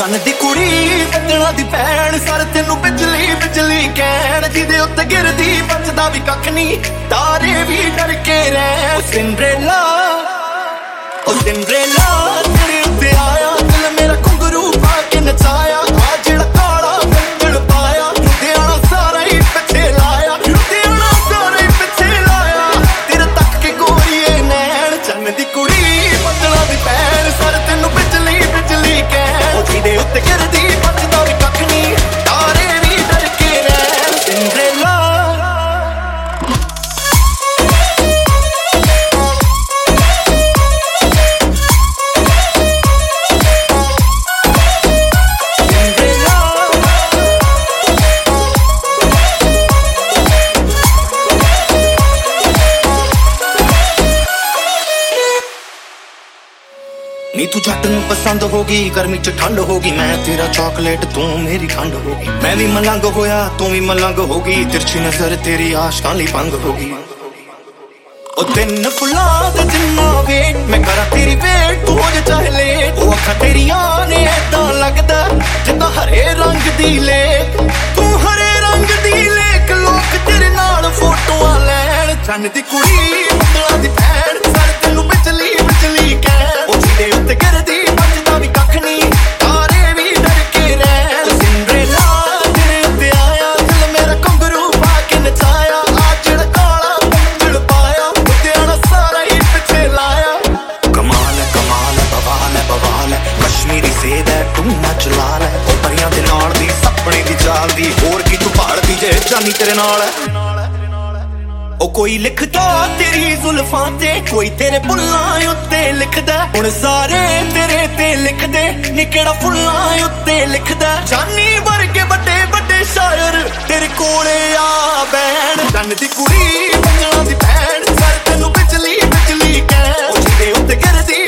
चन्न दी कुड़ी बजना दी भैन सर तेनू बिजली बिजली कहण जिदे उत्ते गिरदी बचदा भी कख नहीं तारे भी डर के रह सिंड्रेला तेरे उत्ते आया दिल मेरा घुंघरू पा के नचाया आ जेड़ा काला बंदल पाया लुधियाना सारा ही पिछे लाया लुधियाना सारा ही पिछे लाया तेरे तक के गोरीए नैन चन्न दी कुड़ी बजना दी भैन सर तेनू बिजली बिजली कहण जिदे उत्ते गिरदी बचदा भी कख नहीं तारे भी डर के रह सिंड्रेला नी तू जट नूं पसंद होगी गर्मी च ठंड होगी मैं तेरा चॉकलेट तू मेरी खंड होगी मैं भी मलंग होया तू भी मलंग होगी तिरछी नजर तेरी आशकां लई भंग होगी ओ दिन फुल्लां दे जिन्ना वेट मैं करा तेरी वेट तू हो जा चाहे लेट ओ अखां तेरियां ने ऐदां लगदा जिद्दां हरे रंग दी लेक तू हरे रंग दी लेक लोक तेरे नाल फोटोआं लैण चन्न दी कुड़ी बदला दी भैन सर तेनू बिजली बिजली कहण ओ जिदे उत्ते गिरदी बचदा भी कख नहीं तारे भी डर के रह सिंड्रेला तेरे उत्ते आया दिल मेरा घुंघरू पा के नचाया आ जेड़ा काला बंदल पाया लुधियाना सारा ही पिछे लाया कमाल बवाल कश्मीरी सेद है तू मच लाल है ओ परियां दे नाल दी सपने दी चाल दी होर की तू भालदी जे जानी तेरे नाल है ओ कोई लिखदा तेरी जुल्फां ते कोई तेरे बुल्लां उत्ते लिखदा हुण सारे तेरे ते लिखदे नी केड़ा फुल्लां उत्ते लिखदा जानी वर्गे बड़े बड़े शायर तेरे कोले आ बैण चन्न दी कुड़ी बजना दी भैन सर तेनू बिजली बिजली कहण ओ जिदे उत्ते गिरदी